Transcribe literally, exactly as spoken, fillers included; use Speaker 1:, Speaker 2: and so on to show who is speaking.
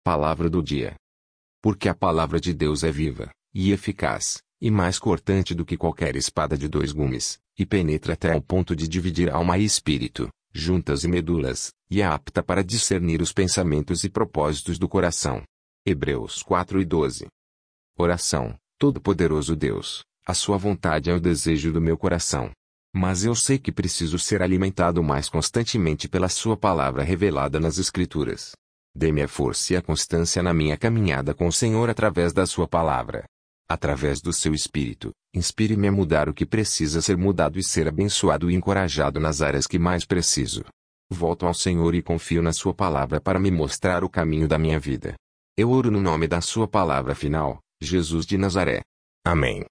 Speaker 1: Palavra do dia. Porque a palavra de Deus é viva, e eficaz, e mais cortante do que qualquer espada de dois gumes, e penetra até ao ponto de dividir alma e espírito, juntas e medulas, e é apta para discernir os pensamentos e propósitos do coração. Hebreus quatro e doze. Oração. Todo-Poderoso Deus, a sua vontade é o desejo do meu coração. Mas eu sei que preciso ser alimentado mais constantemente pela sua palavra revelada nas Escrituras. Dê-me a força e a constância na minha caminhada com o Senhor através da sua palavra. Através do seu Espírito, inspire-me a mudar o que precisa ser mudado e ser abençoado e encorajado nas áreas que mais preciso. Volto ao Senhor e confio na sua palavra para me mostrar o caminho da minha vida. Eu oro no nome da sua palavra final, Jesus de Nazaré. Amém.